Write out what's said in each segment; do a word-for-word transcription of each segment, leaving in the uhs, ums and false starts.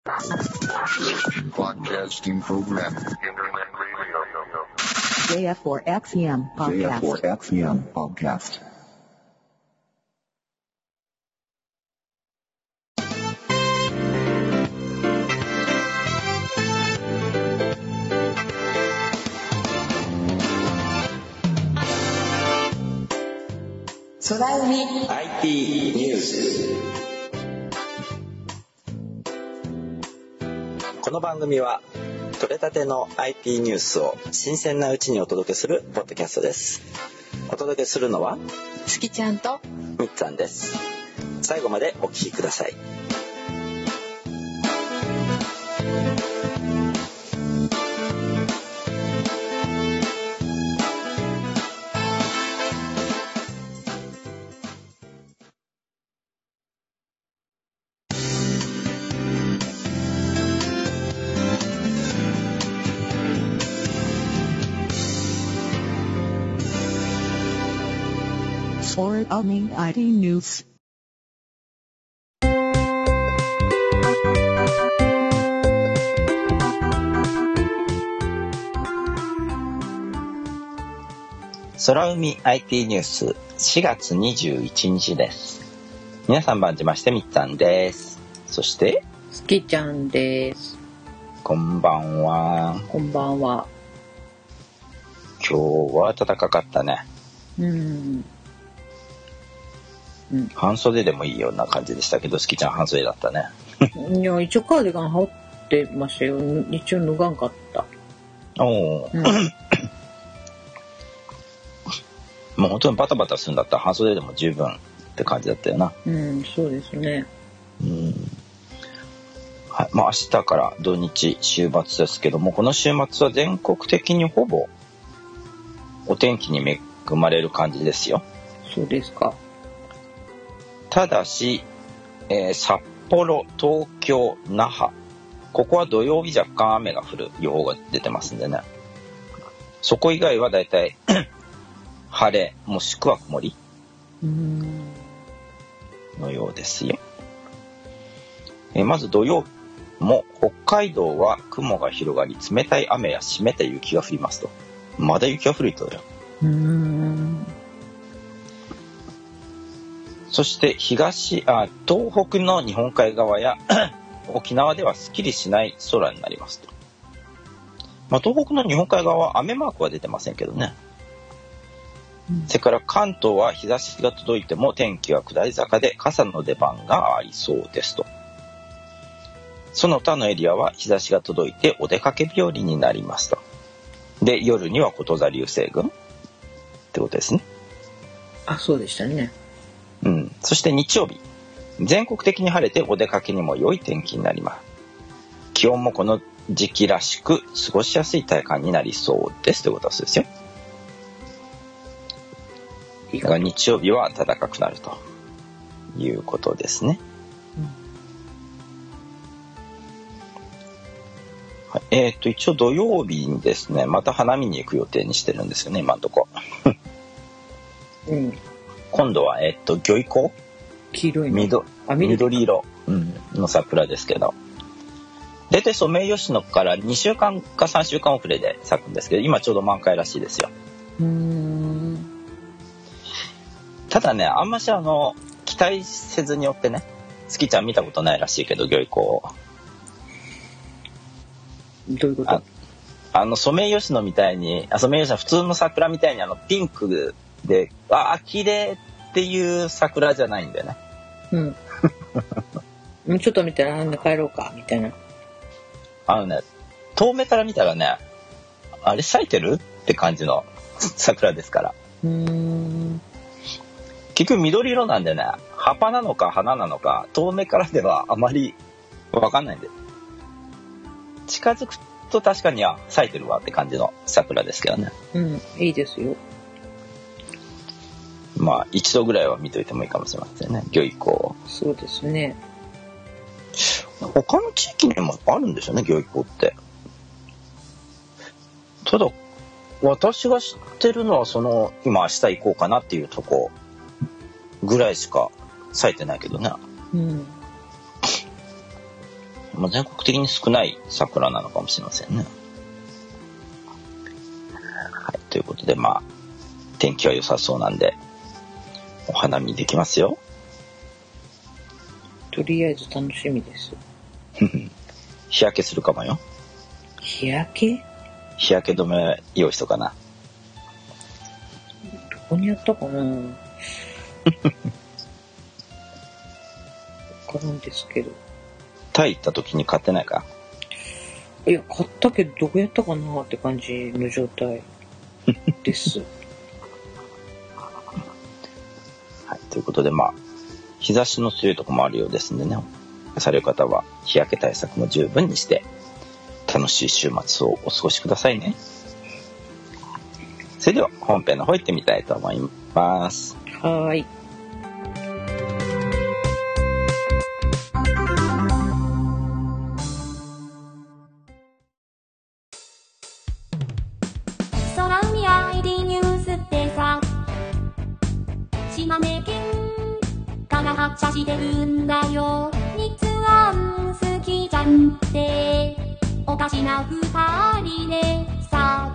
Broadcasting program. ジェイエフフォーエックスエムpodcast. ジェイエフフォーエックスエム podcast. 空海アイティー ニュース。この番組は取れたての アイティー ニュースを新鮮なうちにお届けするポッドキャストです。お届けするのはすきちゃんとみっつぁんです。最後までお聞きください。 空海 アイティー ニュース。 空海 アイティー ニュースしがつにじゅういちにちです。皆さん番じましてみっつぁんです。そしてすきちゃんです。 こんばんは。 こんばんは。 今日は暖かかったね。 うんうん、 半袖でもいいような感じでしたけど、すきちゃん半袖だったね。 いや、一応カーディガン羽織ってましたよ。一応脱がんかった。 おー、 うん、 もう本当にバタバタするんだったら半袖でも十分って感じだったよな。 うん、そうですね。 うん、はい、まあ明日から土日週末ですけども、この週末は全国的にほぼお天気に恵まれる感じですよ。 そうですか。 ただし、えー、札幌、東京、那覇、ここは土曜日若干雨が降る予報が出てますんでね。そこ以外はだいたい晴れもしくは曇りのようですよ。えー、まず土曜日も北海道は雲が広がり冷たい雨や湿った雪が降りますと。まだ雪が降るとよ。 うーん。 そして東あ東北の日本海側や沖縄ではすっきりしない空になりますと。まあ、東北の日本海側は雨マークは出てませんけどね。うん、それから関東は日差しが届いても天気は下り坂で傘の出番がありそうですと。その他のエリアは日差しが届いてお出かけ日和になりますと。で、夜にはこと座流星群ってことですね。 あ、そうでしたね。 うん、そして日曜日、全国的に晴れてお出かけにも良い天気になります。気温もこの時期らしく過ごしやすい体感になりそうですということですよ。が日曜日は暖かくなるということですね。うんはい、えっと一応土曜日にですね、また花見に行く予定にしてるんですよね、今のとこ。うん。今度は、えっと、魚井湖黄色いの緑, 緑色、うん、の桜ですけど、大体ソメイヨシノからにしゅうかんかさんしゅうかん遅れで咲くんですけど、今ちょうど満開らしいですよ。 うーん。 ただね、あんましあの期待せずによってね、すきちゃん見たことないらしいけど、魚井湖どういうこと？ あ, あのソメイヨシノみたいに、ソメイヨシノ普通の桜みたいにあのピンクで、あー綺麗っていう桜じゃないんだよね。 うん。ちょっと見たらなんで帰ろうかみたいな。 あのね、遠目から見たらね、あれ咲いてるって感じの桜ですから。 うーん。 結局緑色なんでね、葉っぱなのか花なのか遠目からではあまり分かんないんで、近づくと確かには咲いてるわって感じの桜ですけどね。 うん、いいですよ。 まあ一度ぐらいは見といてもいいかもしれませんね、魚井湖。 そうですね。 他の地域にもあるんですよね、魚井湖って。ただ私が知ってるのはその今明日行こうかなっていうとこぐらいしか咲いてないけどね。 うん。 まあ、全国的に少ない桜なのかもしれませんね。はい、ということで、まあ天気は良さそうなんでお花見できますよ。 とりあえず楽しみです。 日焼けするかもよ。 日焼け？ 日焼け止め用意しとかな。 どこにあったかな。わからんですけど。 タイ行った時に買ってないか？ いや、買ったけどどこやったかなって感じの状態です。 はい、ということで、まあ日差しの強いところもあるようですんでね、される方は日焼け対策も十分にして楽しい週末をお過ごしくださいね。それでは本編の方行ってみたいと思います。 はーい。 空海 アイディー ニュースってさ、島根県から発車してるんだよ。日安好きじゃんっておかしな二人でさ。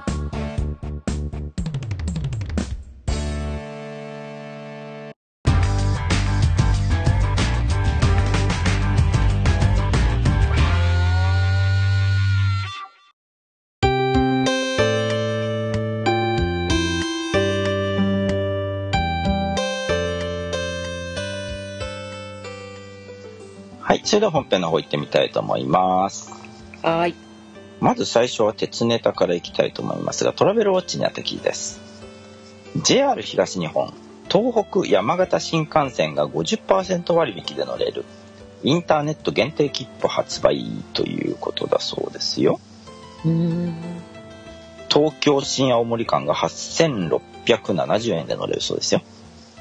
はい、それでは本編の方行ってみたいと思います。 はーい。 まず最初は鉄ネタからいきたいと思いますが、トラベルウォッチにあった記事です。 ジェイアール 東日本東北山形新幹線が ごじゅっパーセント 割引で乗れるインターネット限定切符発売ということだそうですよ。 うーん。 東京新青森間がはっせんろっぴゃくななじゅうえんで乗れるそうですよ。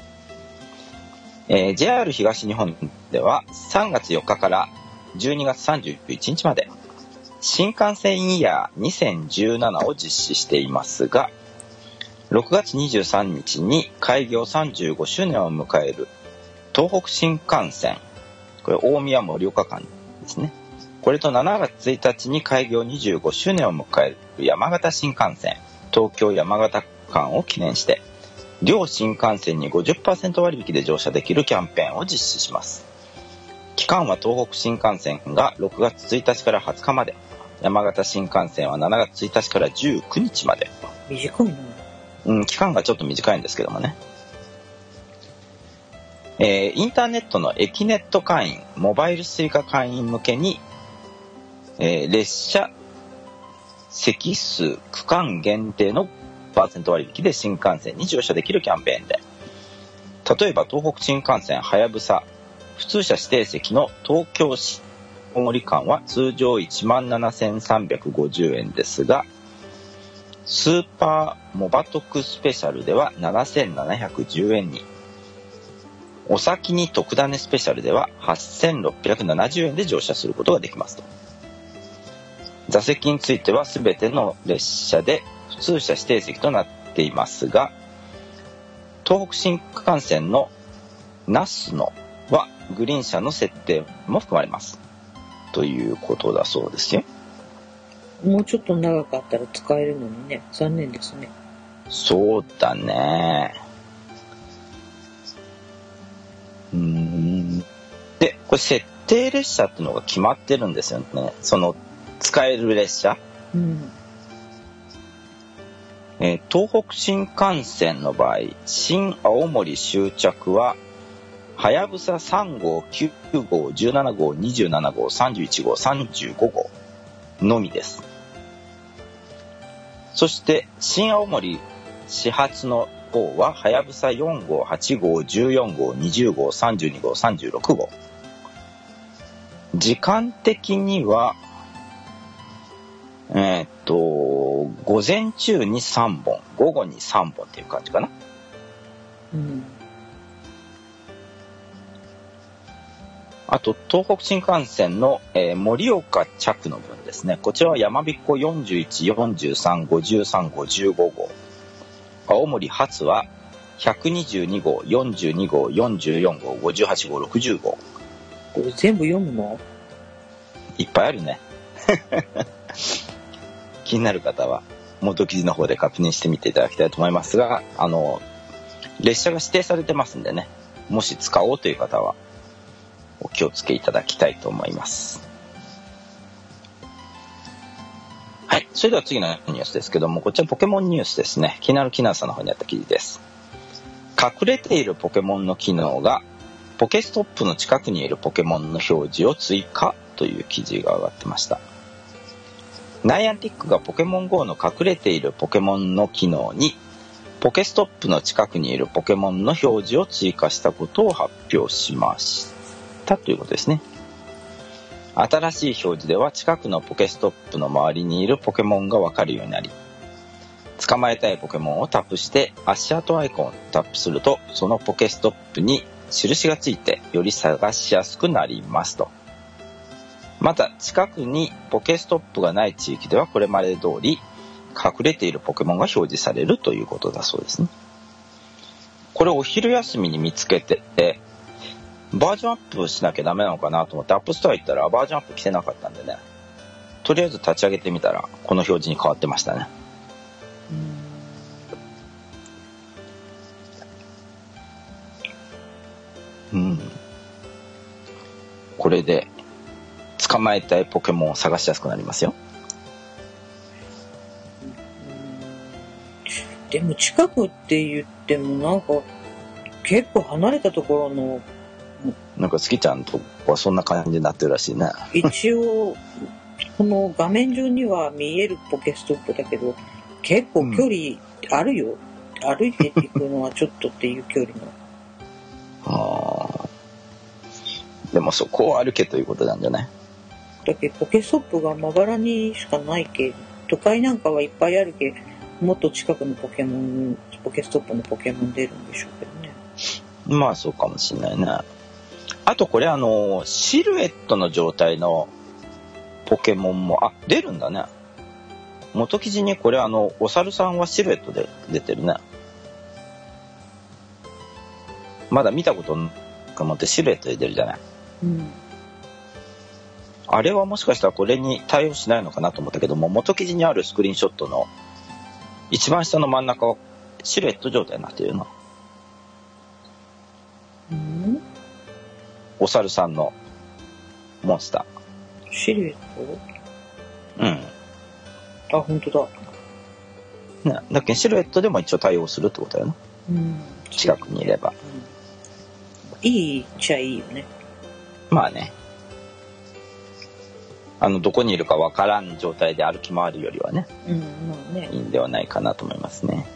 えー、ジェイアール 東日本ではさんがつよっかからじゅうにがつさんじゅういちにちまで新幹線イヤーにせんじゅうななを実施していますが、ろくがつにじゅうさんにちに開業さんじゅうごしゅうねんを迎える東北新幹線、これ大宮盛岡間ですね。これとしちがつついたちに開業にじゅうごしゅうねんを迎える山形新幹線東京山形間を記念して、両新幹線に ごじゅっパーセント 割引で乗車できるキャンペーンを実施します。期間は東北新幹線がろくがつついたちからはつかまで、山形新幹線はしちがつついたちからじゅうくにちまで。 短いな。 うん、期間がちょっと短いんですけどもね。えー、インターネットのエキネット会員、モバイルスイカ会員向けに、えー、列車席数区間限定のパーセント割引で新幹線に乗車できるキャンペーンで、例えば東北新幹線はやぶさ普通車指定席の東京市青森間は通常 いちまんななせんさんびゃくごじゅうえんですが、スーパーモバ特スペシャルではななせんななひゃくじゅうえんに、お先に特ダネスペシャルでははっせんろっぴゃくななじゅうえんで乗車することができますと。座席についてはすべての列車で普通車指定席となっていますが、東北新幹線の那須野はグリーン車の設定も含まれますということだそうですよ。 もうちょっと長かったら使えるのにね、残念ですね。 そうだね。うーん。で、これ設定列車っていうのが決まってるんですよね。その使える列車。 うん。 えー、東北新幹線の場合、新青森終着ははやぶささんごう、きゅうごう、じゅうななごう、にじゅうななごう、さんじゅういちごう、さんじゅうごごうのみです。そして新青森始発の号ははやぶさよんごう、はちごう、じゅうよんごう、にじゅうごう、さんじゅうにごう、さんじゅうろくごう。時間的にはえー、っと午前中にさんぼん、午後にさんぼんっていう感じかな。 うん。 あと東北新幹線の盛、えー、岡着の分ですね。こちらはやまびこよんじゅういち、よんじゅうさん、ごじゅうさん、ごじゅうごごう。青森発はひゃくにじゅうにごう、よんじゅうにごう、よんじゅうよんごう、ごじゅうはちごう、ろくじゅうごう。 これ全部読むの？ いっぱいあるね。気になる方は元記事の方で確認してみていただきたいと思いますが、あの列車が指定されてますんでね、もし使おうという方はお気をつけいただきたいと思います。はい、それでは次のニュースですけども、こちらポケモンニュースですね。気になるキナーさんの方にあった記事です。隠れているポケモンの機能がポケストップの近くにいるポケモンの表示を追加という記事が上がってました。ナイアンティックがポケモン ゴー の隠れているポケモンの機能にポケストップの近くにいるポケモンの表示を追加したことを発表しましたということですね。新しい表示では近くのポケストップの周りにいるポケモンが分かるようになり、捕まえたいポケモンをタップして足跡アイコンをタップするとそのポケストップに印がついてより探しやすくなりますと。また近くにポケストップがない地域ではこれまで通り隠れているポケモンが表示されるということだそうですね。これお昼休みに見つけてバージョンアップしなきゃダメなのかなと思ってアップストア行ったらバージョンアップ来てなかったんでね、とりあえず立ち上げてみたらこの表示に変わってましたね。うん、これで捕まえたいポケモンを探しやすくなりますよ。 でも近くって言ってもなんか結構離れたところのなんかスキちゃんとはそんな感じになってるらしいね。 一応この画面上には見えるポケストップだけど結構距離あるよ、うん、歩いていくのはちょっとっていう距離のあでもそこを歩けということなんじゃない？ だけどポケストップがまばらにしかないけ、都会なんかはいっぱいあるけ、もっと近くのポケモンポケストップのポケモン出るんでしょうけどね。 まあそうかもしれないね。あとこれあのシルエットの状態のポケモンもあ出るんだね。元記事にこれあのお猿さんはシルエットで出てるね。まだ見たことなく思ってシルエットで出るじゃない、うん、あれはもしかしたらこれに対応しないのかなと思ったけども、元記事にあるスクリーンショットの一番下の真ん中はシルエット状態になっているの、うん、お猿さんのモンスターシルエット、うんあ本当だね。だけどシルエットでも一応対応するってことだよね、うん、近くにいれば、 うん、いいっちゃいいよね。 まあね、あのどこにいるかわからん状態で歩き回るよりはね、 うんまあね、 いいんではないかなと思いますね。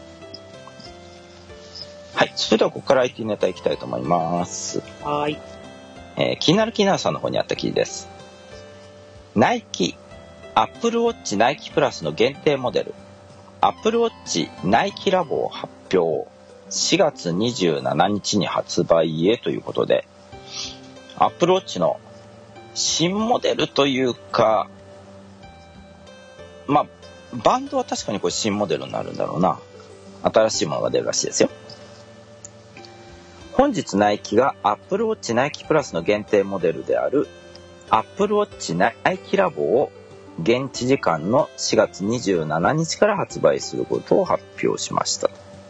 はい、それではここから アイティー ネタいきたいと思います。 はい、 えー、気になるキーナーさんの方にあった記事です。ナイキアップルウォッチナイキプラスの限定モデルアップルウォッチナイキラボを発表、しがつにじゅうしちにちに発売へということで、アップルウォッチの新モデルというか、まあバンドは確かにこれ新モデルになるんだろうな。新しいものが出るらしいですよ。本日ナイキがアップルウォッチナイキプラスの限定モデルであるアップルウォッチナイキラボを現地時間のしがつにじゅうしちにちから発売することを発表しました。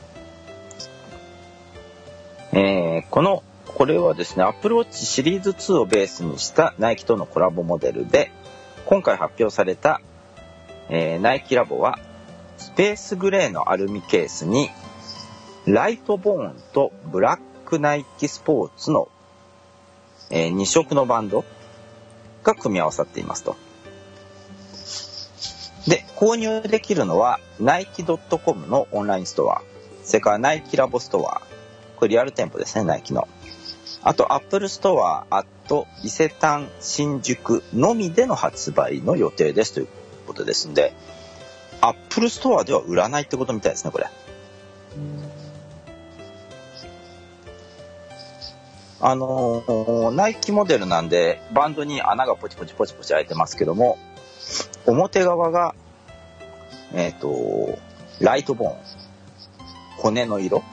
えー、このこれはですね、Apple Watch シリーズツーをベースにしたナイキとのコラボモデルで、今回発表された、えー、ナイキラボはスペースグレーのアルミケースにライトボーンとブラックナイキスポーツの、えー、に色のバンドが組み合わさっていますと。で、購入できるのはナイキドットコムのオンラインストア、それからナイキラボストア、これリアル店舗ですね、ナイキの。あとアップルストアアット伊勢丹新宿のみでの発売の予定ですということですんで、アップルストアでは売らないってことみたいですね、これ。あのー、ナイキモデルなんでバンドに穴がポチポチポチポチ開いてますけども、表側がえっとライトボーン、骨の色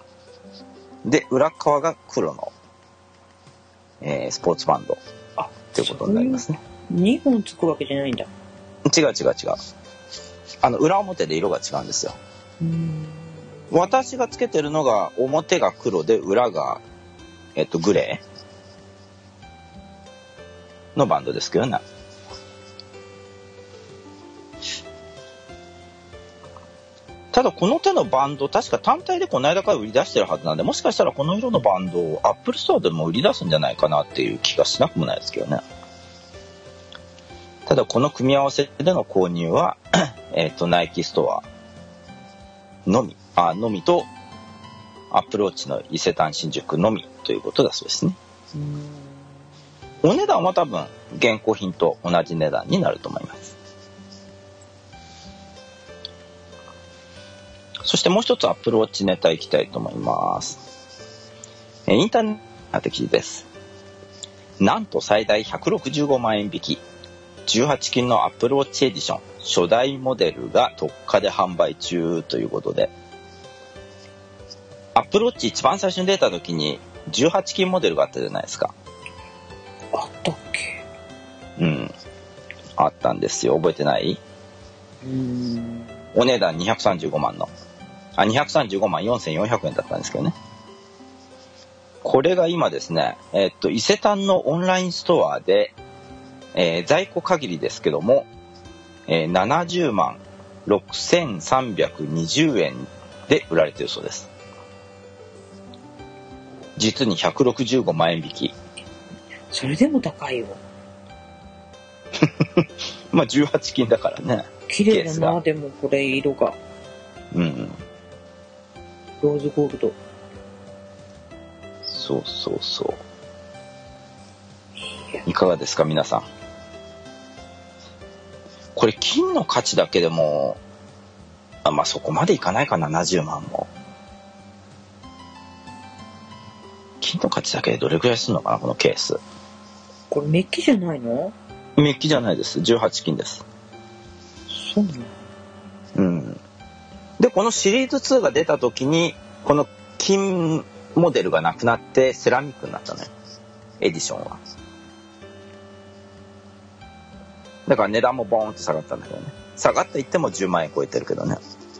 で、裏側が黒の、えー、スポーツバンド。 あ、 っていうことになりますね。 にほんつくわけじゃないんだ。 違う違う違う。あの裏表で色が違うんですよ。 うーん。 私がつけてるのが表が黒で裏がえっとグレーのバンドですけどね。ただこの手のバンド確か単体でこの間から売り出してるはずなんで、もしかしたらこの色のバンドをアップルストアでも売り出すんじゃないかなっていう気がしなくもないですけどね。ただこの組み合わせでの購入はえっとナイキストアのみあのみとアップルウォッチの伊勢丹新宿のみということだそうですね。 うーん。 お値段は多分現行品と同じ値段になると思います。そしてもう一つアップルウォッチネタいきたいと思います。インターネット的記事です。なんと最大ひゃくろくじゅうごまんえん引き、じゅうはち金のアップルウォッチエディション初代モデルが特価で販売中ということで、アップルウォッチ一番最初に出た時にじゅうはち金モデルがあったじゃないですか。 あったっけ？ うん。あったんですよ。覚えてない？ うーん。 お値段にひゃくさんじゅうごまんの。あ、にひゃくさんじゅうごまんよんせんよんひゃくえんだったんですけどね。これが今ですね、えー、っと、伊勢丹のオンラインストアで、えー、在庫限りですけども、えー、ななじゅうまんろくせんさんびゃくにじゅうえんで売られているそうです。実にひゃくろくじゅうごまんえん引き。 それでも高いよ。 まあじゅうはち金だからね。 綺麗だな、でもこれ色が。 うん。 ローズゴールド。 そうそうそう。いかがですか皆さん。これ金の価値だけでも、あ、まあそこまでいかないかな、ななじゅうまんも。金の価値だけでどれくらいするのかな、このケース。 これメッキじゃないの？ メッキじゃないです。じゅうはち金です。 そうなの？ うん。で、このシリーズツーが出た時に、この金モデルがなくなってセラミックになったのよ。エディションは。だから値段もボーンと下がったんだけどね。下がっていってもじゅうまんえん超えてるけどね。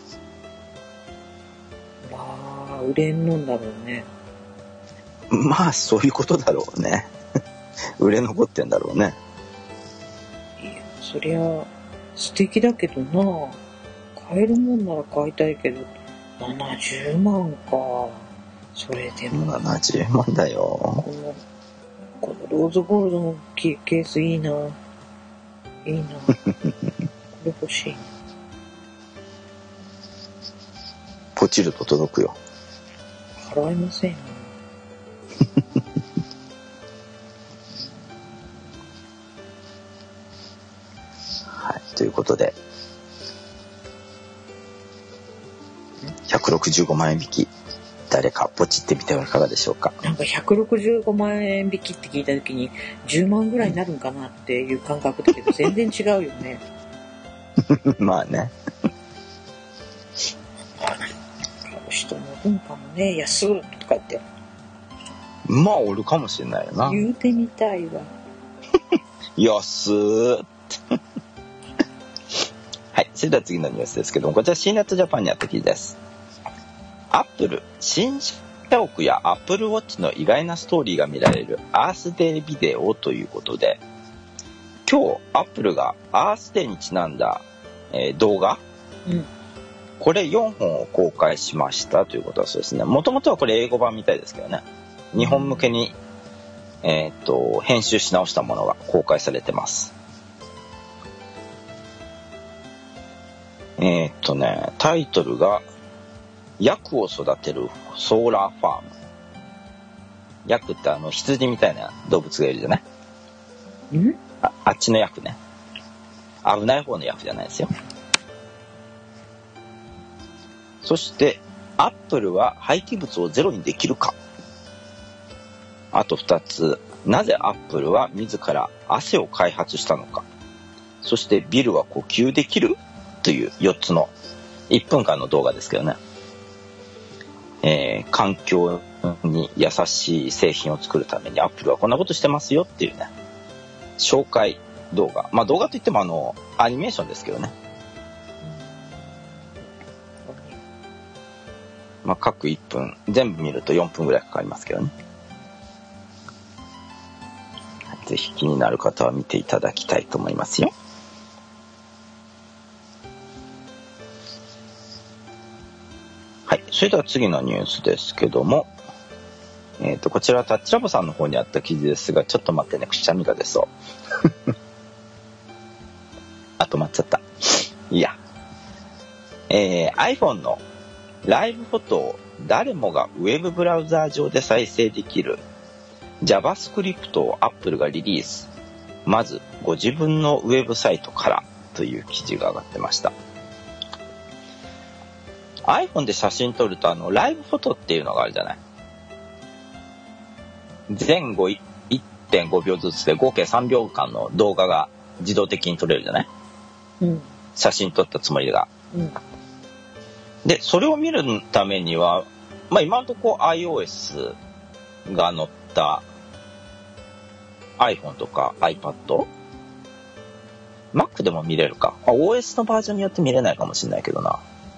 まあ、売れんのんだろうね。 まあ、そういうことだろうね。売れ残ってんだろうね。 いや、そりゃ、素敵だけどな。買えるもんなら買いたいけど、ななじゅうまんか。それでも。 ななじゅうまんだよ。 この、このローズゴールドのケースいいな。いいな。これ欲しいな。 ポチると届くよ。 払えませんよ。 はい、ということでひゃくろくじゅうごまんえん引き、誰かポチってみてはいかがでしょうか。 なんかひゃくろくじゅうごまんえん引きって聞いた時にじゅうまんぐらいになるんかなっていう感覚だけど全然違うよね。 まあね。 人の文化もね、安っとかってまあおるかもしれないよな。 言うてみたいわ。 安ーはい、それでは次のニュースですけども、こちら シーネットジャパンにあった記事です。アップル新社屋やアップルウォッチの意外なストーリーが見られるアースデービデオということで、今日アップルがアースデーにちなんだ、えー、動画、うん、これよんほんを公開しましたということはそうですね。もともとはこれ英語版みたいですけどね、日本向けに、えー、っと編集し直したものが公開されてます。えー、っとねタイトルがヤクを育てるソーラーファーム。ヤクってあの羊みたいな動物がいるじゃない？ ん？ あ、あっちのヤクね。危ない方のヤクじゃないですよ。そしてアップルは廃棄物をゼロにできるか。あとふたつ、なぜアップルは自ら汗を開発したのか。そしてビルは呼吸できるというよっつのいっぷんかんの動画ですけどね。えー、環境に優しい製品を作るためにアップルはこんなことしてますよっていうね、 紹介動画、まあ動画といってもあのアニメーションですけどね、まあ各いっぷん全部見るとよんぷんぐらいかかりますけどね。ぜひ気になる方は見ていただきたいと思いますよ。はい、それでは次のニュースですけども、えーとこちらはタッチラボさんの方にあった記事ですが、ちょっと待ってね、くしゃみが出そうあ、止まっちゃった。いや、えー、iPhone のライブフォトを誰もがウェブブラウザー上で再生できる JavaScript を Apple がリリース。まずご自分のウェブサイトからという記事が上がってました。iPhone で写真撮るとあのライブフォトっていうのがあるじゃない。前後 いってんごびょうずつで合計さんびょうかんの動画が自動的に撮れるじゃない、 うん、写真撮ったつもりが、 うん、 でそれを見るためには、まあ、今のところ iOS が載った iPhone とか iPad、Mac でも見れるか、 オーエス のバージョンによって見れないかもしれないけどな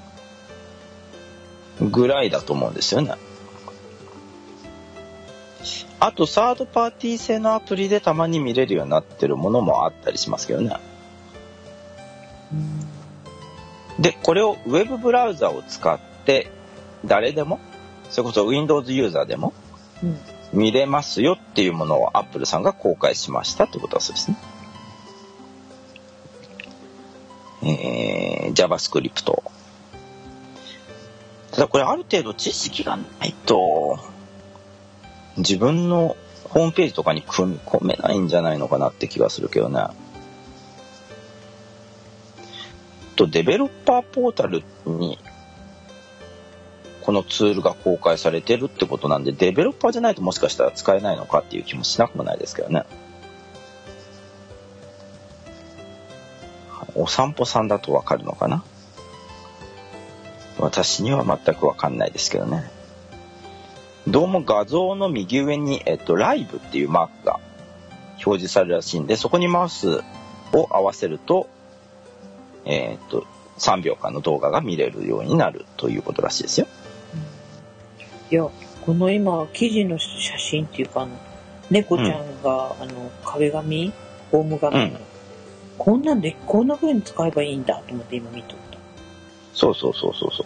ぐらいだと思うんですよね。あとサードパーティー製のアプリでたまに見れるようになってるものもあったりしますけどね。でこれをウェブブラウザを使って誰でも、それこそ Windows ユーザーでも見れますよっていうものを Apple さんが公開しましたということはそうですね。えー、JavaScript。ただこれある程度知識がないと自分のホームページとかに組み込めないんじゃないのかなって気がするけどね。とデベロッパーポータルにこのツールが公開されてるってことなんで、デベロッパーじゃないともしかしたら使えないのかっていう気もしなくもないですけどね。お散歩さんだとわかるのかな。私には全くわかんないですけどね。どうも画像の右上に、えっと、ライブっていうマークが表示されるらしいんで、そこにマウスを合わせると、えっと、さんびょうかんの動画が見れるようになるということらしいですよ。 いや、この今、記事の写真っていうか、あの猫ちゃんが、うん、あの壁紙、ホーム画面、うん、こんなんで、こんな風に使えばいいんだと思って今見とった。 そうそうそうそうそう。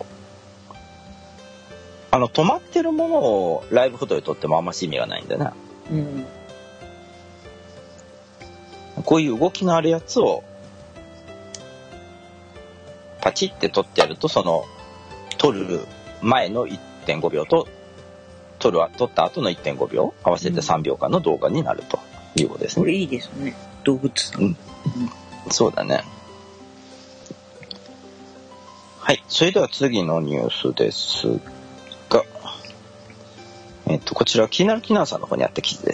あの止まってるものをライブフォトで撮ってもあんまし意味がないんだな、うん、こういう動きのあるやつをパチって撮ってやると、その撮る前の いってんごびょうと撮る撮った後の いってんごびょう合わせてさんびょうかんの動画になるということですね。 これいいですね、動物、うんうん、 そうだね。はい、それでは次のニュースですが、えっと、こちらは気になるキナーさんの方にあった記事です。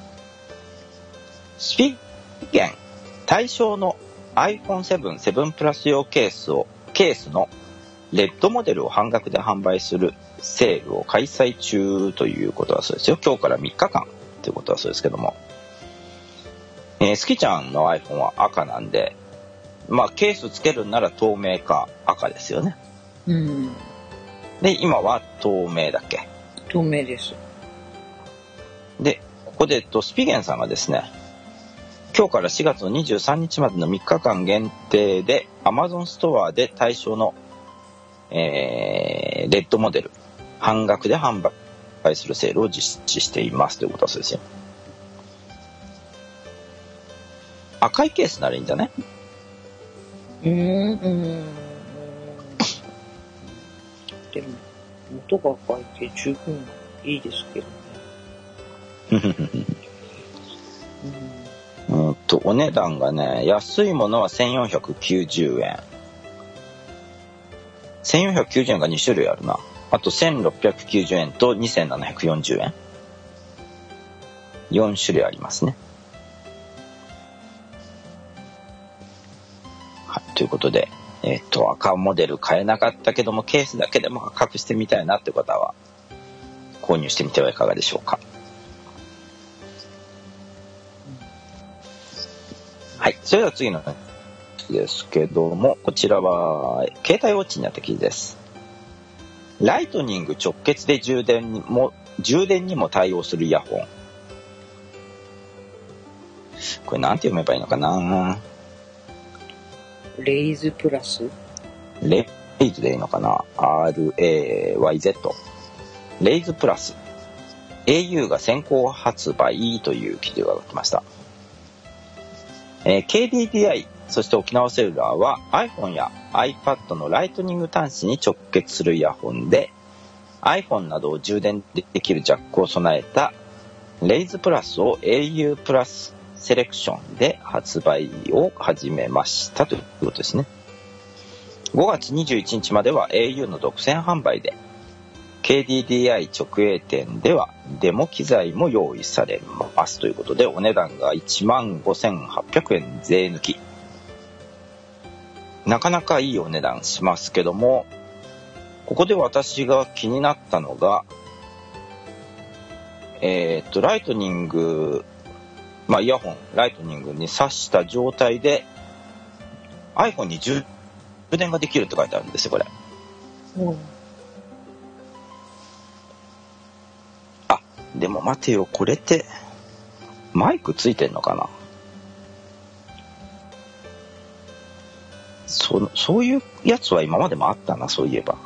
スピゲン対象の アイフォンセブン、セブン プラス用ケースをケースのレッドモデルを半額で販売するセールを開催中ということだそうですよ。今日からみっかかんということだそうですけども、えー、スキちゃんの iPhone は赤なんで、まあケースつけるなら透明か赤ですよね。うん。で今は透明だっけ？ 透明です。 でここで、えっと、スピゲンさんがですね、今日からしがつのにじゅうさんにちまでのみっかかん限定で Amazon ストアで対象の、えー、レッドモデル半額で販売するセールを実施していますということだそうですよ。赤いケースならいいんじゃない？ うーん、うーん。でも元が赤いって十分いいですけどね。 うんとお値段がね、安いものはせんよんひゃくきゅうじゅうえん、せんよんひゃくきゅうじゅうえんがにしゅるいあるな。あとせんろっぴゃくきゅうじゅうえんとにせんななひゃくよんじゅうえん、よんしゅるいありますね。はい、ということで、えっと赤モデル買えなかったけどもケースだけでも赤くしてみたいなって方は購入してみてはいかがでしょうか。 はい、それでは次のですけども、こちらは携帯ウォッチにあった記事です。ライトニング直結で充電にも充電にも対応するイヤホン。これなんて読めばいいのかな。 レイズプラスレイズでいいのかな。 アールエーワイゼット レイズプラス エーユー が先行発売という記事が来ました。えー、ケーディーディーアイ そして沖縄セルラーは iPhone や iPad のライトニング端子に直結するイヤホンで iPhone などを充電できるジャックを備えたレイズプラスを エーユー プラスセレクションで発売を始めましたということですね。ごがつにじゅういちにちまでは エーユー の独占販売で ケーディーディーアイ 直営店ではデモ機材も用意されますということで、お値段がいちまんごせんはっぴゃくえん税抜き。なかなかいいお値段しますけども、ここで私が気になったのがえー、っとライトニング、まあ、イヤホンライトニングに挿した状態で iPhone に充電ができるって書いてあるんですよ、これ。 うん、 あ、でも待てよ、これってマイクついてんのかな。そ, そういうやつは今までもあったな、そういえば。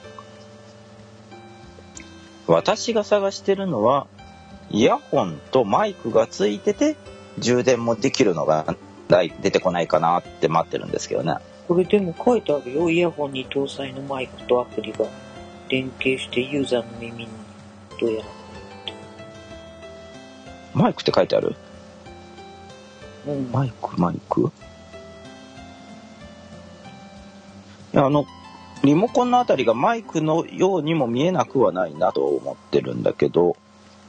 私が探してるのはイヤホンとマイクがついてて充電もできるのが出てこないかなって待ってるんですけどね。 これでも書いてあるよ。イヤホンに搭載のマイクとアプリが連携してユーザーの耳にどうやらマイクって書いてある、 うん、 マイクマイクいや、あのリモコンのあたりがマイクのようにも見えなくはないなと思ってるんだけど、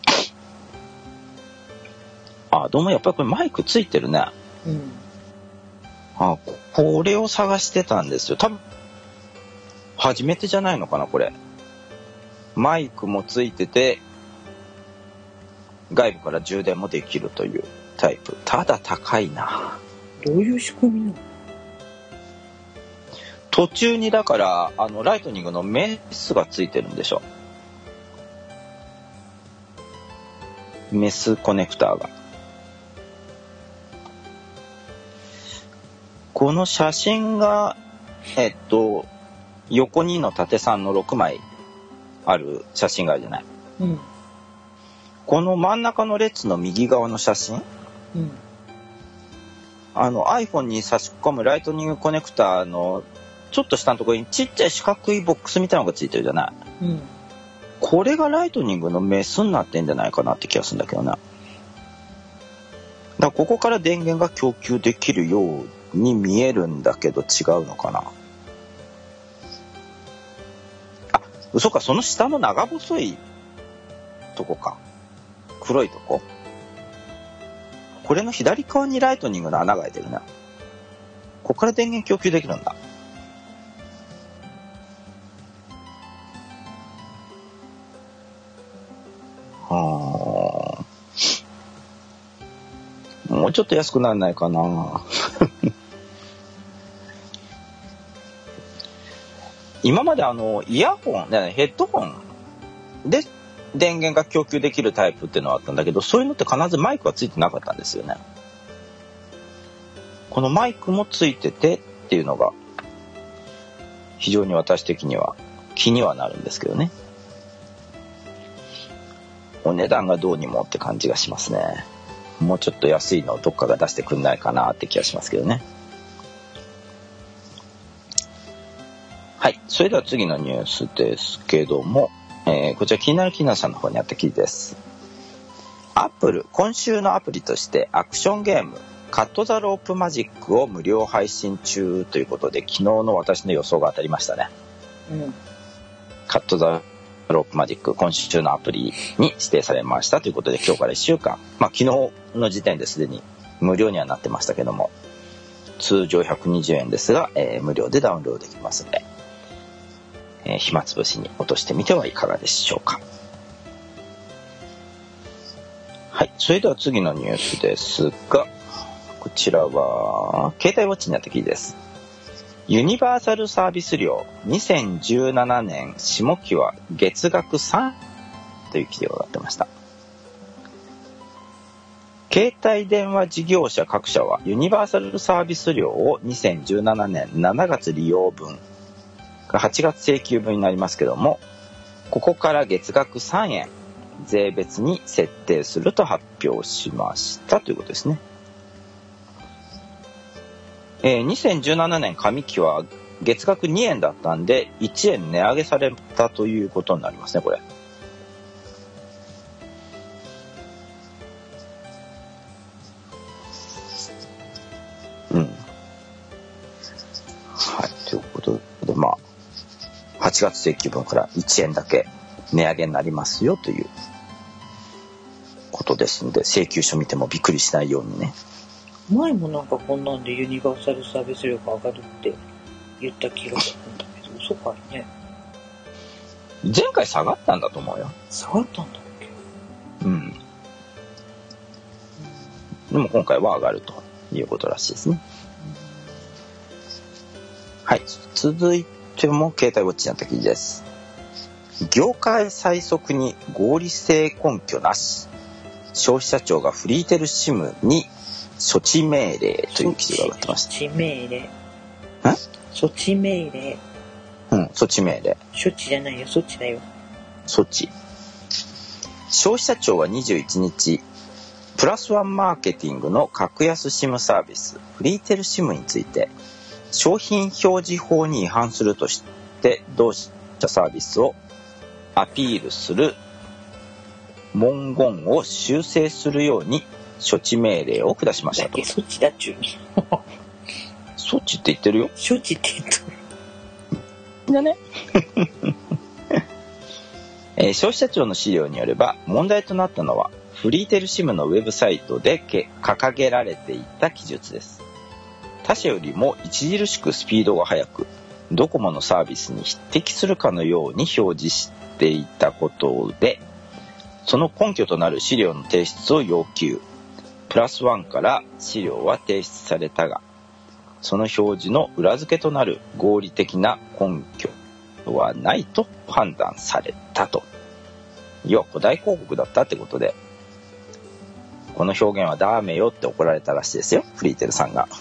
あ、どうもやっぱりこれマイクついてるね。 うん、 あ、これを探してたんですよ。多分初めてじゃないのかな、これ。マイクもついてて外部から充電もできるというタイプ。ただ高いな。 どういう仕組みなの？ 途中にだからあのライトニングのメスがついてるんでしょ。メスコネクターが。この写真がえっと横にの縦さんのろくまいある写真があるじゃない。 うん、 この真ん中の列の右側の写真、 うん、 あの iPhone に差し込むライトニングコネクターのちょっと下のところにちっちゃい四角いボックスみたいなのがついてるじゃない、うん、これがライトニングのメスになってんじゃないかなって気がするんだけどな。だからここから電源が供給できるように見えるんだけど違うのかな。あ、嘘か、その下の長細いとこか、黒いとこ、これの左側にライトニングの穴が開いてるな。ここから電源供給できるんだ。はあ、もうちょっと安くならないかな。今まであのイヤホン、ヘッドホンで電源が供給できるタイプっていうのはあったんだけど、そういうのって必ずマイクはついてなかったんですよね。このマイクもついててっていうのが非常に私的には気にはなるんですけどね。お値段がどうにもって感じがしますね。もうちょっと安いのをどっかが出してくんないかなって気がしますけどね。はい、それでは次のニュースですけども、えー、こちら気になる気になるさんの方にあった記事です。アップル今週のアプリとしてアクションゲームカットザロープマジックを無料配信中ということで、昨日の私の予想が当たりましたね、うん、カットザロープマジック今週のアプリに指定されましたということで、今日からいっしゅうかん、まあ、昨日の時点ですでに無料にはなってましたけども、通常ひゃくにじゅうえんですが、えー、無料でダウンロードできますので、えー、暇つぶしに落としてみてはいかがでしょうか。はい、それでは次のニュースですが、 こちらは携帯ウォッチになった記事です。ユニバーサルサービス料にせんじゅうななねん下期は月額さんという記事が上がってました。携帯電話事業者各社はユニバーサルサービス料をにせんじゅうななねんしちがつ利用分がはちがつ請求分になりますけども、ここから月額さんえん税別に設定すると発表しましたということですね。えー、にせんじゅうななねん上期は月額にえんだったんでいちえん値上げされたということになりますね、これ。うん。はい、ということで、まあ、はちがつ請求分からいちえんだけ値上げになりますよということですので、請求書見てもびっくりしないようにね。 前もなんかこんなんでユニバーサルサービス料が上がるって言った気がするんだけど、嘘かいね。 前回下がったんだと思うよ。 下がったんだっけ。 うん。でも今回は上がるということらしいですね。はい、続いても携帯ウォッチになった記事です。業界最速に合理性根拠なし、消費者庁がフリーテルシムに措置命令という記事が上がってました。 措置命令。 ん？ 措置命令。 うん、措置命令。 処置じゃないよ、措置だよ。 措置。消費者庁はにじゅういちにち、プラスワンマーケティングの格安シムサービス、フリーテルシムについて、商品表示法に違反するとして、同社サービスをアピールする文言を修正するように処置命令を下しましたと。 だって措置だっちゅうに。 措置って言ってるよ。 処置って言っとる。 みんなね。えー、消費者庁の資料によれば、問題となったのはフリーテルシムのウェブサイトでけ掲げられていた記述です。他社よりも著しくスピードが速く、ドコモのサービスに匹敵するかのように表示していたことで、その根拠となる資料の提出を要求。プラスワンから資料は提出されたが、その表示の裏付けとなる合理的な根拠はないと判断されたと。要は古代広告だったってことで、この表現はダメよって怒られたらしいですよ、フリーテルさんが。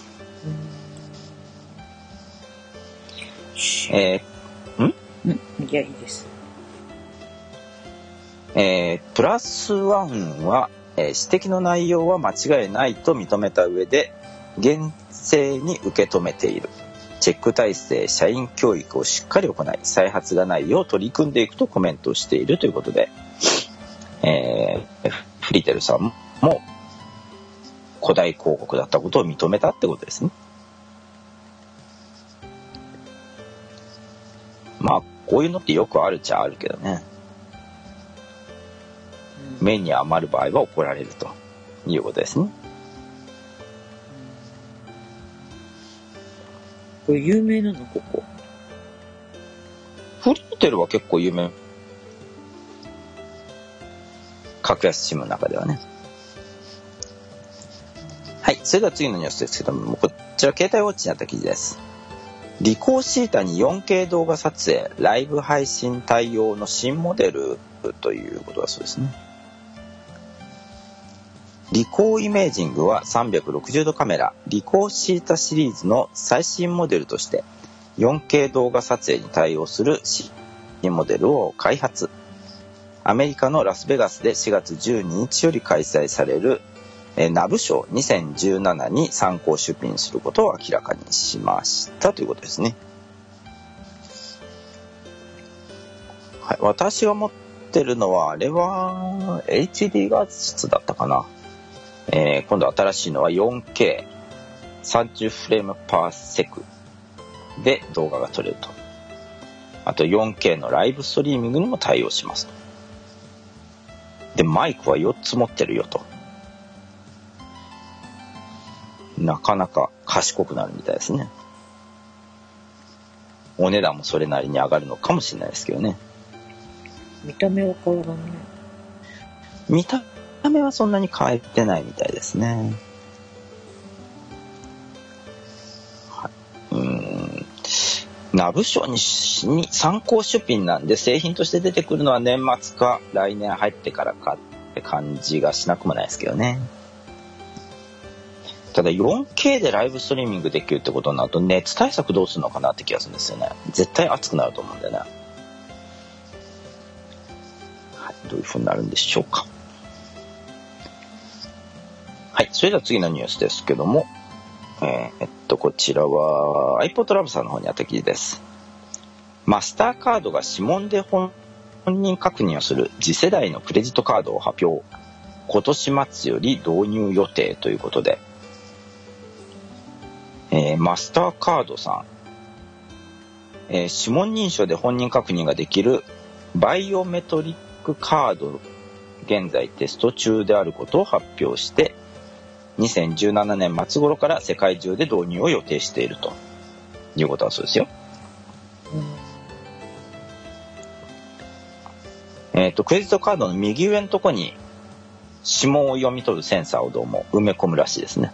えー、ん？ いや、いいです。 えー、プラスワンは、えー、指摘の内容は間違いないと認めた上で、厳正に受け止めている。チェック体制、社員教育をしっかり行い、再発がないよう取り組んでいくとコメントしているということで、えー、フリーテルさんも古代広告だったことを認めたってことですね。まあこういうのってよくあるっちゃあるけどね、うん、目に余る場合は怒られるということですね。 これ有名なの？ここフリーテルは結構有名、格安シムの中ではね。はい、それでは次のニュースですけども、こちら携帯ウォッチにあった記事です。リコーシータに よんケー 動画撮影、ライブ配信対応の新モデルということだそうですね。リコーイメージングはさんびゃくろくじゅうどカメラ、リコーシータシリーズの最新モデルとして よんケー 動画撮影に対応する新モデルを開発。アメリカのラスベガスでしがつじゅうににちより開催されるナブショーにせんじゅうななに参考出品することを明らかにしましたということですね。はい、私が持ってるのはあれは エイチディー 画質だったかな。えー、今度新しいのは よんケーさんじゅう フレームパーセクで動画が撮れると。あと よんケー のライブストリーミングにも対応しますと。でマイクはよっつ持ってるよと。なかなか賢くなるみたいですね。お値段もそれなりに上がるのかもしれないですけどね。 見た目は変わらない。 見た目はそんなに変えてないみたいですね。 ナブ賞にに参考出品なんで製品として出てくるのは年末か来年入ってからかって感じがしなくもないですけどね。ただ よんケー でライブストリーミングできるってことになると熱対策どうするのかなって気がするんですよね。絶対熱くなると思うんだよね。はい、どういう風になるんでしょうか。はい、それでは次のニュースですけども、えー、えっとこちらは iPod Lab さんの方にあった記事です。マスターカードが指紋で本人確認をする次世代のクレジットカードを発表。今年末より導入予定ということで、えー、マスターカードさん、えー、指紋認証で本人確認ができるバイオメトリックカード現在テスト中であることを発表して、にせんじゅうななねん末頃から世界中で導入を予定しているということだそうですよ。うん、えっとクレジットカードの右上のとこに指紋を読み取るセンサーをどうも埋め込むらしいですね。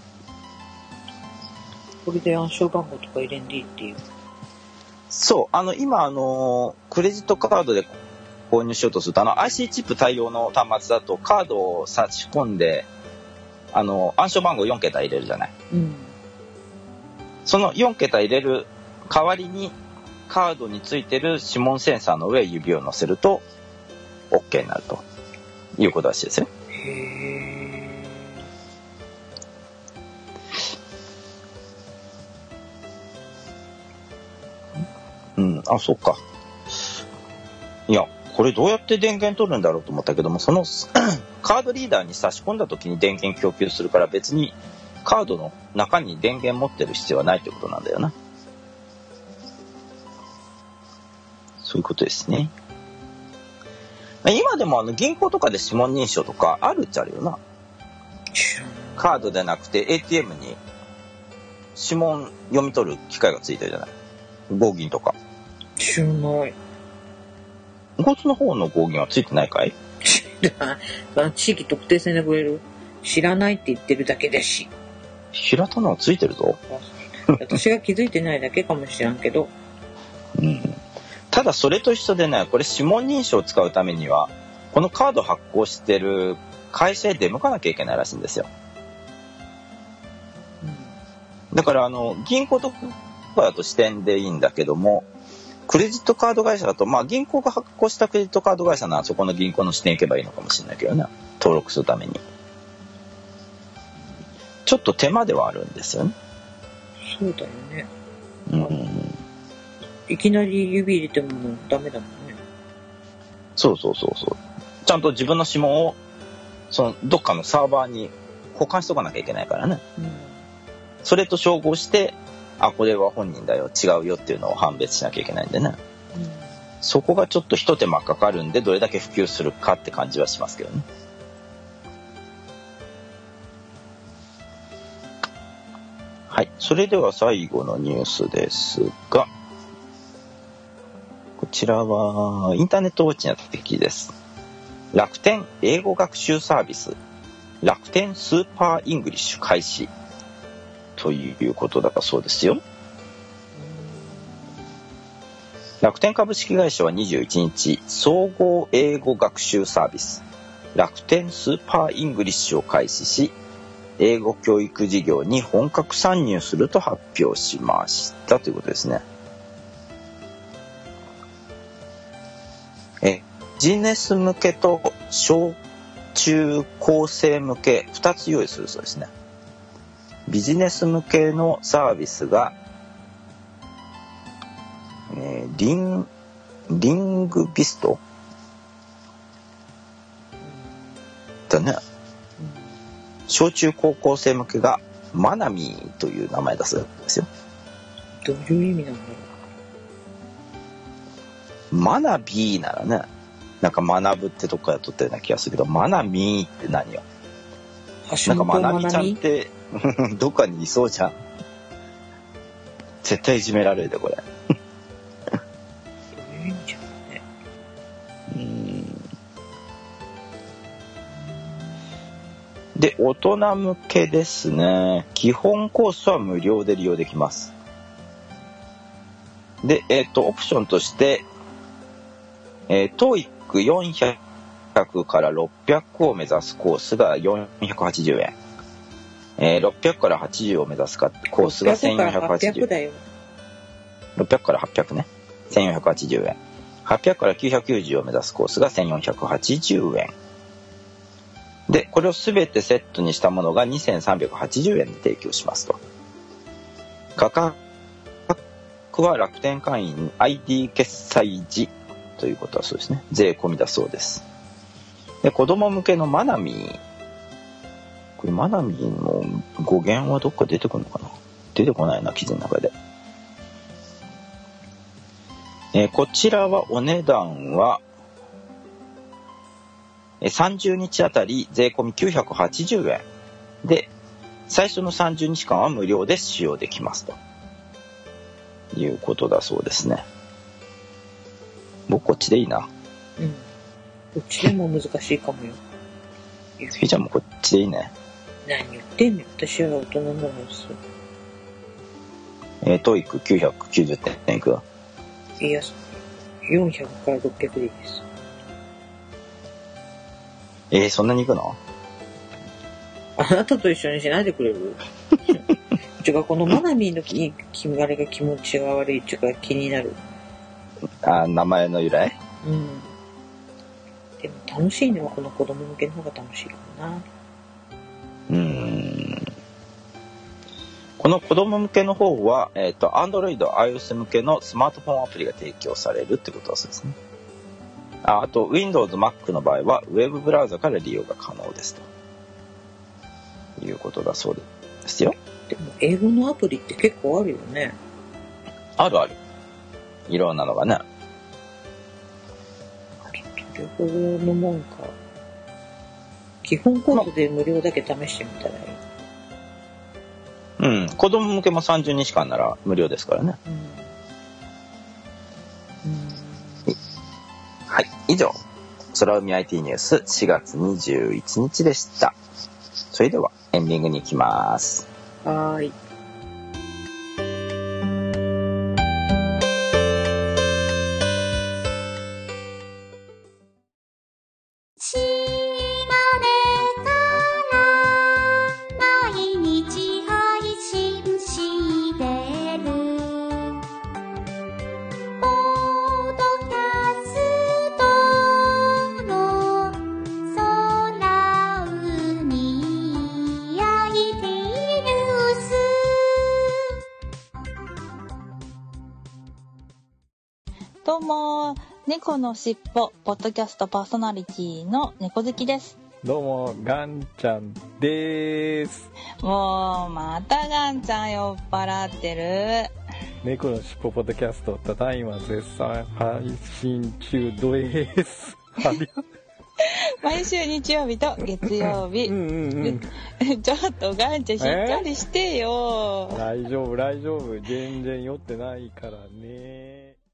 これで暗証番号とか入れんでいいっていう。 そう、あの今あのクレジットカードで購入しようとすると、あの アイシー チップ対応の端末だとカードを差し込んで、あの暗証番号よんけた入れるじゃない、うん、そのよんけた入れる代わりにカードについてる指紋センサーの上へ指を乗せると OK になるということらしいですよ。へー、うん、あ、そっか。いや、これどうやって電源取るんだろうと思ったけども、そのカードリーダーに差し込んだ時に電源供給するから、別にカードの中に電源持ってる必要はないということなんだよな。そういうことですね。今でもあの銀行とかで指紋認証とかあるっちゃあるよな。カードでなくて エーティーエム に指紋読み取る機械がついてるじゃない。合銀とか。 知らない。 こっちの方の合銀はついてないかい？ 地域特定せねくれる？知らないって言ってるだけだし。 平田のはついてるぞ。 私が気づいてないだけかもしれんけど。 うん。ただそれと一緒でね、これ指紋認証を使うためにはこのカード発行してる会社へ出向かなきゃいけないらしいんですよ。うん、だからあの銀行とかだと支店でいいんだけども、クレジットカード会社だと、まあ銀行が発行したクレジットカード会社ならそこの銀行の支店行けばいいのかもしれないけどね、登録するために。ちょっと手間ではあるんですよね。 そうだよね。 うん。 いきなり指入れてもダメだもんね。 そうそうそうそう。ちゃんと自分の指紋をそのどっかのサーバーに保管しとかなきゃいけないからね。うん、それと照合して、あ、これは本人だよ、違うよっていうのを判別しなきゃいけないんでね。うん、そこがちょっと一手間かかるんで、どれだけ普及するかって感じはしますけどね。はい、それでは最後のニュースですが、こちらはインターネットウォッチにあった記事です。楽天英語学習サービス、楽天スーパーイングリッシュ開始ということだそうですよ。楽天株式会社はにじゅういちにち、総合英語学習サービス、楽天スーパーイングリッシュを開始し、英語教育事業に本格参入すると発表しましたということですね。え、ビジネス向けと小中高生向けふたつ用意するそうですね。ビジネス向けのサービスが、えー、リン、リングビストだね。小中高校生向けがマナミーという名前だそうですよ。 どういう意味なんだろう。マナビーならね、なんか学ぶってとこから取ったような気がするけど、マナミーって何よ。なんかマナミちゃんってどっかにいそうじゃん。絶対いじめられるでこれ。どういう意味じゃんね。うーん。 で、大人向けですね。基本コースは無料で利用できます。 で、えっと、オプションとして、えー、トーイックよんひゃく からろっぴゃくを目指すコースがよんひゃくはちじゅうえん。えー、ろっぴゃくからはちじゅうを目指すコースがせんよんひゃくはちじゅうえん。ろっぴゃくからはっぴゃくね。せんよんひゃくはちじゅうえん。はっぴゃくからきゅうひゃくきゅうじゅうを目指すコースがせんよんひゃくはちじゅうえん。で、これをすべてセットにしたものがにせんさんびゃくはちじゅうえんで提供しますと。価格は楽天会員 アイディー 決済時ということはそうですね。税込みだそうです。で、子供向けのマナミー。これマナミーの語源はどっか出てくるのかな？出てこないな、記事の中で。えー、こちらはお値段は、えー、さんじゅうにちあたり税込みきゅうひゃくはちじゅうえんで、最初のさんじゅうにちかんは無料で使用できますということだそうですね。僕こっちでいいな。 うん。こっちでも難しいかもよ。 スピちゃんもこっちでいいね。 何言ってんの？私は大人なんです。 えー、トーイックきゅうひゃくきゅうじゅってんいくわ。 いや、よんひゃくからろっぴゃくでいいです。 えー、そんなにいくの？ あなたと一緒にしないでくれる？違う、このマナミーのきあれが気持ちが悪いっていうか気になる。 あ、名前の由来？ うん。でも楽しいのはこの子供向けの方が楽しいかもな。 うーん。この子供向けの方は、えっと、Android、iOS 向けのスマートフォンアプリが提供されるってことだそうですね。あ、あと、Windows、Mac の場合は、ウェブブラウザから利用が可能ですということだそうですよ。 でも、英語のアプリって結構あるよね。 あるある。いろんなのがね。 両方のもんか。基本コードで無料だけ試してみたらいい。 うん、子供向けもさんじゅうにちかんなら無料ですからね。 うんうん、 はい、以上、空海 アイティー ニュースしがつにじゅういちにちでした。それではエンディングに行きます。 はーい。 どうも、猫のしっぽポッドキャストパーソナリティの猫好きです。 どうも、ガンちゃんです。 もうまたガンちゃん酔っ払ってる。 猫のしっぽポッドキャストただいま絶賛配信中です。 毎週日曜日と月曜日。うんうんうん、ちょっとガンちゃんしっかりしてよ。 大丈夫大丈夫、全然酔ってないからね。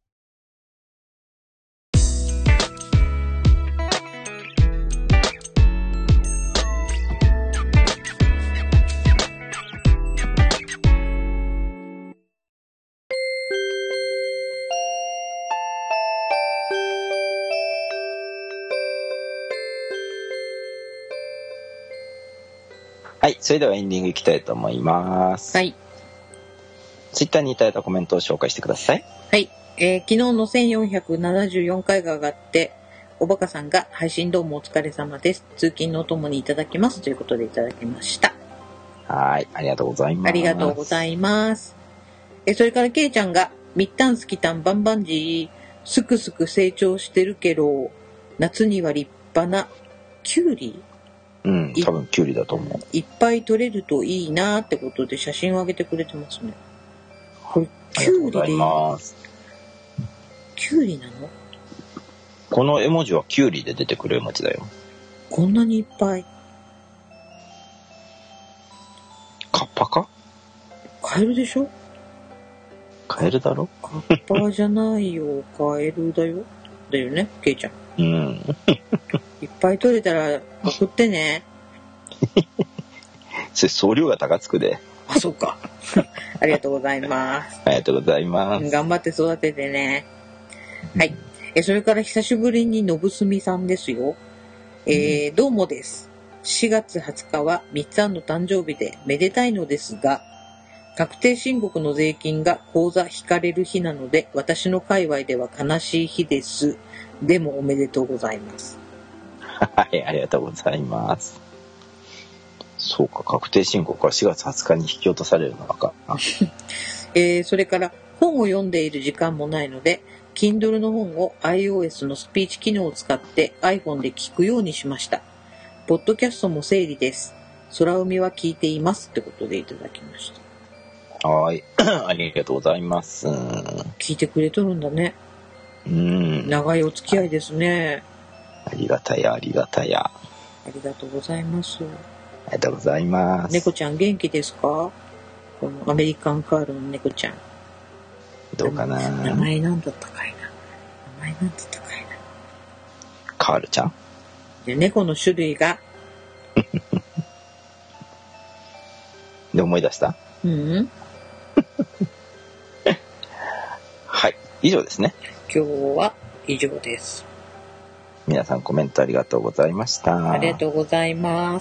はい、それではエンディングいきたいと思います。 はい。 ツイッターにいただいたコメントを紹介してください。 はい、えー、昨日のせんよんひゃくななじゅうよんかいが上がって、おばかさんが配信どうもお疲れ様です。通勤のお供にいただきますということでいただきました。 はい、ありがとうございます。 ありがとうございます。え、それからケイちゃんが、みったんすきたんばんばんじー、すくすく成長してるけど、夏には立派なキュウリうん、多分キュウリだと思う。 いっぱい取れるといいなってことで写真を上げてくれてますね。これキュウリでいいの？キュウリなの？ この絵文字はキュウリで出てくる絵文字だよ。 こんなにいっぱい。 カッパか？ カエルでしょ？ カエルだろ？ カッパじゃないよ、カエルだよ。だよね、ケイちゃん。 うん。 いっぱい取れたら送ってね。 それ送料が高つくで。 あ、そうか。あありがとうございます。 ありがとうございます。 頑張って育ててね。はい。え、それから久しぶりにのぶすみさんですよ。えー、どうもです。しがつはつかはみっつあんの誕生日でめでたいのですが、確定申告の税金が口座引かれる日なので、私の界隈では悲しい日です。でもおめでとうございます。 はい、ありがとうございます。そうか、確定申告はしがつはつかに引き落とされるのか。 えー、それから本を読んでいる時間もないので、Kindle の本を iOS のスピーチ機能を使って iPhone で聞くようにしました。ポッドキャストも整理です。空海は聞いていますってことでいただきました。 はい、ありがとうございます。 聞いてくれとるんだね。 うん。 長いお付き合いですね。 ありがたや、ありがたや。 ありがとうございます。 ありがとうございます。 猫ちゃん元気ですか？このアメリカンカールの猫ちゃん。 どうかな。 名前なんだったかいな。名前なんだったかいな。 カールちゃん？ で猫の種類が。 で思い出した？ うん。 はい、以上ですね。 今日は以上です。 皆さんコメントありがとうございました。 ありがとうございます。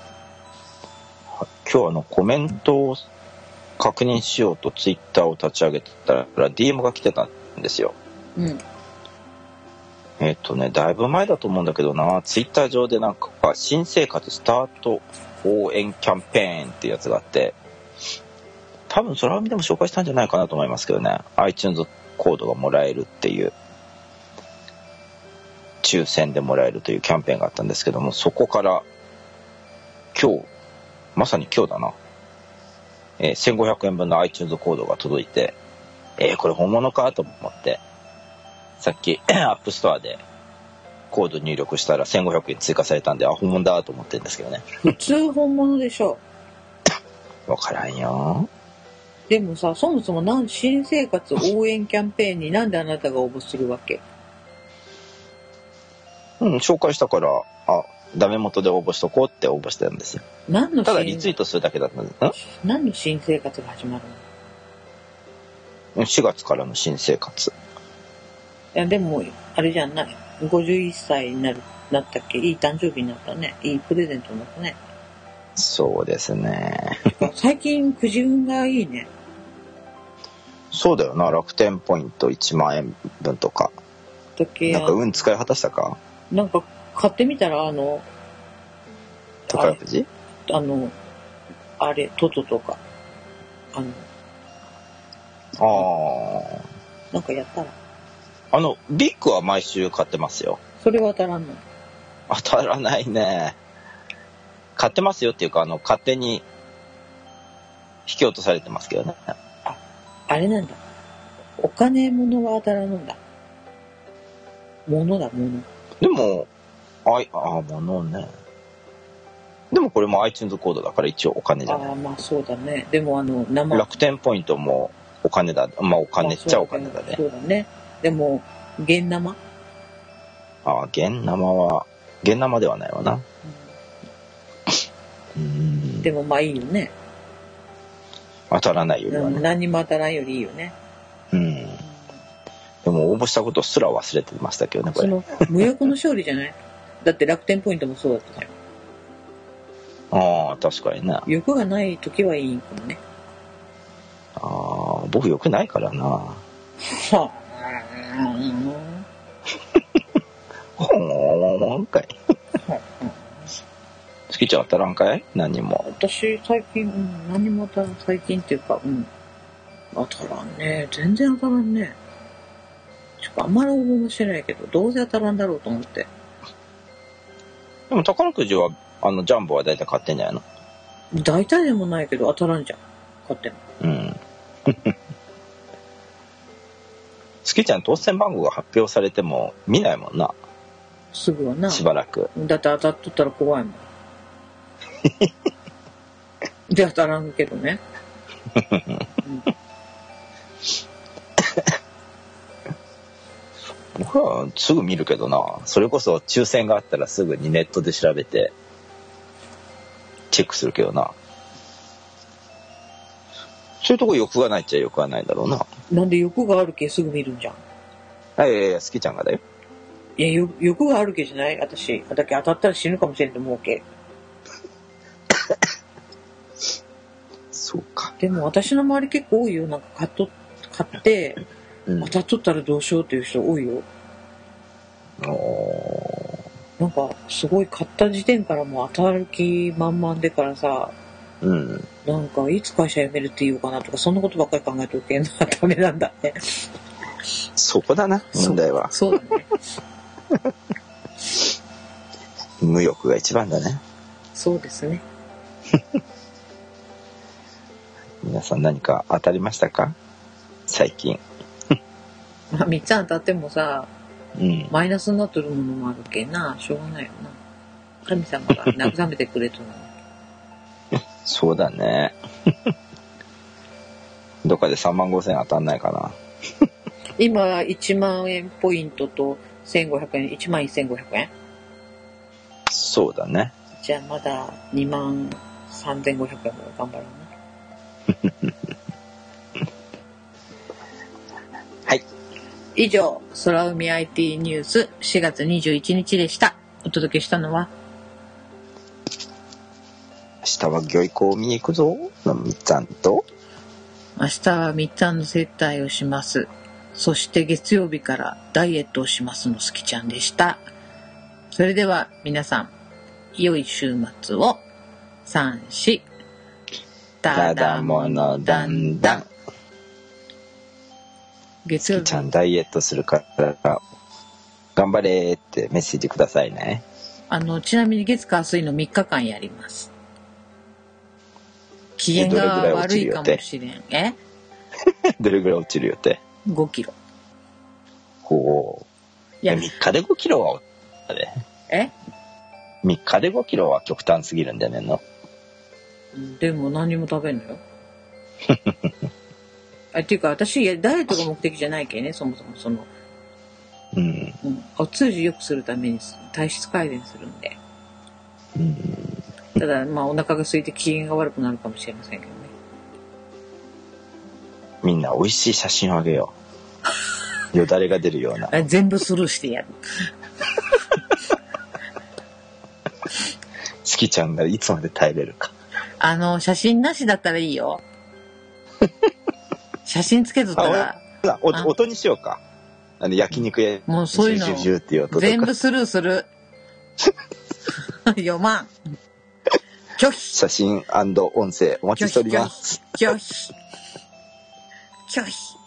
今日あのコメントを確認しようとツイッターを立ち上げてたら ディーエム が来てたんですよ。 うん。 えっとね、だいぶ前だと思うんだけどな、ツイッター上でなんか新生活スタート応援キャンペーンっていうやつがあって、多分空海でも紹介したんじゃないかなと思いますけどね、 iTunes コードがもらえるっていう、抽選でもらえるというキャンペーンがあったんですけども、そこから今日まさに今日だな、えー、せんごひゃくえんぶんの iTunes コードが届いて、えー、これ本物かと思ってさっきアップストアでコード入力したらせんごひゃくえん追加されたんで、あ、本物だと思ってるんですけどね。 普通本物でしょ。 わからんよ。 でもさ、そもそもなん新生活応援キャンペーンになんであなたが応募するわけ？ うん、紹介したから、あ、ダメ元で応募しとこうって応募してるんですよ。 何のただリツイートするだけだったんです。 何の新生活が始まるの？しがつからの新生活。 いやでもあれじゃない、ごじゅういっさいになるなったっけ？いい誕生日になったね。いいプレゼントになったね。 そうですね。 最近くじ運がいいね。 そうだよな、楽天ポイントいちまんえんぶんとか。 だけなんか運使い果たしたか？ なんか買ってみたらあの宝くじ？ あのあれトトとかあのああ。 なんかやったら。 あのビッグは毎週買ってますよ。 それは当たらんの？ 当たらないね。買ってますよっていうか、あの勝手に引き落とされてますけどね。 あ、あれなんだ。お金物は当たらんのだ。物だ物。 でもあいあ物ね。でもこれも iTunes コードだから一応お金じゃない。 ああまあそうだね。でもあの生楽天ポイントもお金だ。まあお金っちゃお金だね。 そうだね。でも現生？ ああ現生は現生ではないわな。うん、 でもまあいいよね。 当たらないよりはね。 何にも当たらんよりいいよね。 うん。でも応募したことすら忘れてましたけどね、これ。 その無欲の勝利じゃない？だって楽天ポイントもそうだったじゃん。 ああ、確かにね。 欲がない時はいいかもね。 ああ、僕欲ないからな。はあ。 ほーんかい。好きちゃん当たらんかい？何にも。 私最近、うん、何も当たらん。最近っていうか、うん。当たらんね。全然当たらんね。ちょっとあんまり応募もしてないけど、どうせ当たらんだろうと思って。 でも宝くじは、あの、ジャンボは大体買ってんじゃないの？ 大体でもないけど当たらんじゃん。買っても。 うん。好きちゃん当選番号が発表されても見ないもんな。 すぐはな。 しばらく。 だって当たっとったら怖いもん。で当たらんけどね。うん、 僕はすぐ見るけどな。それこそ抽選があったらすぐにネットで調べてチェックするけどな。 そういうとこ欲がないっちゃ欲がないだろうな。 なんで欲があるけすぐ見るんじゃん。 あ、いやいや、好きちゃんがだよ。 いや、よ欲があるけじゃない私。だけ当たったら死ぬかもしれんと思うけ。 そうか。 でも私の周り結構多いよ。なんか買っと、買って、 うん、 当たっとったらどうしようっていう人多いよ。 おなんか、すごい買った時点からもう当たる気満々でからさ、 うん。 なんか、いつ会社辞めるって言おうかなとか、そんなことばっかり考えておけんのはダメなんだね。 そこだな、問題は。 そうだね。 無欲が一番だね。 そうですね。 皆さん何か当たりましたか？最近。 まあ、みっつ当たってもさ、 うん、 マイナスになっとるものもあるけんな、しょうがないよな。神様が慰めてくれとるの。 そうだね。どっかでさんまんごせん当たんないかな。 今、いちまんえんポイントとせんごひゃくえん、いちまんせんごひゃくえん？ そうだね。 じゃあまだにまんさんぜんごひゃくえんまで頑張ろうな。 はい。 以上、空海 アイティー ニュースしがつにじゅういちにちでした。お届けしたのは、 明日は漁港を見に行くぞのみっつぁんと、 明日はみっつぁんの接待をします。そして月曜日からダイエットをしますのすきちゃんでした。それでは皆さん、良い週末を。さん、し、 ただものだんだん。 月曜日すきちゃんダイエットするから頑張れーってメッセージくださいね。 あのちなみに月火水のみっかかんやります。機嫌が悪いかもしれん。えどれぐらい落ちる予定？ ごキロ。 ほう。いやみっかでごキロはえみっかでごキロは極端すぎるんだよねの。 でも何も食べんのよ。あっていうか私ダイエットが目的じゃないけんね、そもそもその、 うん、 うん、お通じ良くするために体質改善するんで、 うん、 ただまあお腹が空いて機嫌が悪くなるかもしれませんけどね。 みんな美味しい写真をあげよう。よだれが出るような。 全部スルーしてやる。 すきちゃんがいつまで耐えれるか。 あの写真なしだったらいいよ。写真つけとったらお音にしようか。あの焼肉屋もうそういうのジュジュっていう音とか全部スルーする。読まん。拒否。 写真&音声お待ちしております。 拒否。拒否。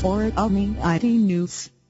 or Omni アイティー News.